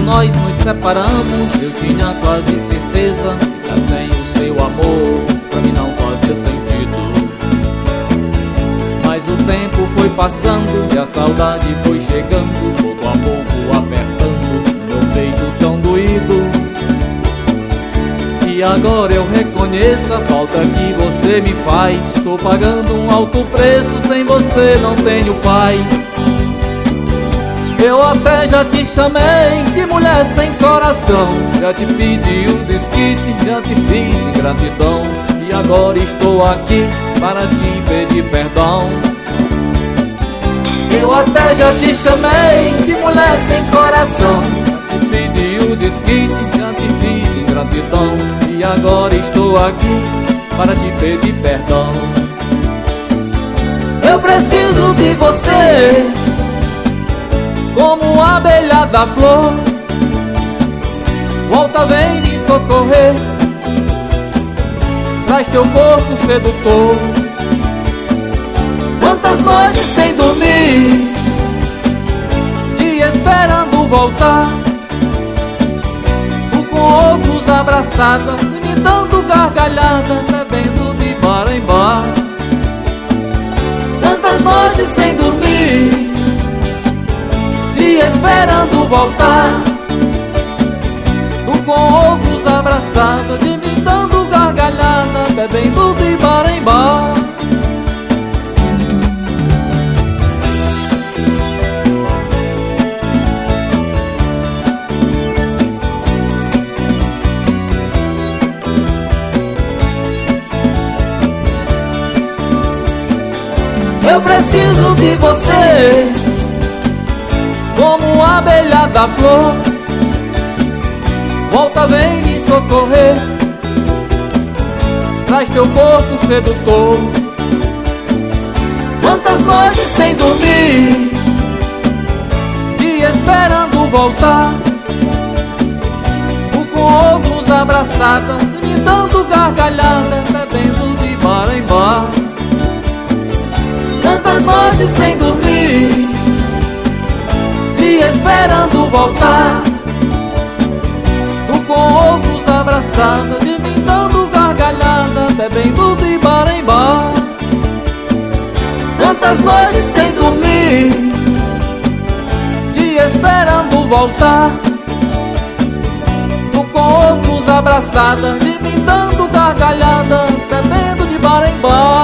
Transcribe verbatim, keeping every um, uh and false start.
nós nos separamos, eu tinha quase certeza que ficar sem o seu amor pra mim não fazia sentido. Mas o tempo foi passando e a saudade foi chegando, pouco a pouco apertando meu peito tão doído. E agora eu reconheço a falta que você me faz. Estou pagando um alto preço, sem você não tenho paz. Eu até já te chamei de mulher sem coração, já te pedi um desquite, já te fiz ingratidão. E agora estou aqui para te pedir perdão. Eu até já te chamei de mulher sem coração, já te pedi um desquite, já te fiz ingratidão. E agora estou aqui para te pedir perdão. Eu preciso de você como a abelha da flor. Volta, vem me socorrer, traz teu corpo sedutor. Quantas noites sem dormir, te esperando voltar, tu com outros abraçada, me dando gargalhada, bebendo de bar em bar. Tantas noites sem dormir, te esperando voltar, tu com outros abraçada, de me dando gargalhada, bebendo de bar em bar. Eu preciso de você como a abelha da flor. Volta, vem me socorrer, traz teu corpo sedutor. Quantas noites sem dormir, te esperando voltar, tu com outros abraçada, me dando gargalhada, bebendo de bar em bar. Tantas noites sem dormir, te esperando voltar, tu com outros abraçada, de me dando gargalhada, bebendo de bar em bar. Tantas noites sem dormir, te esperando voltar, tu com outros abraçada, de me dando gargalhada, bebendo de bar em bar.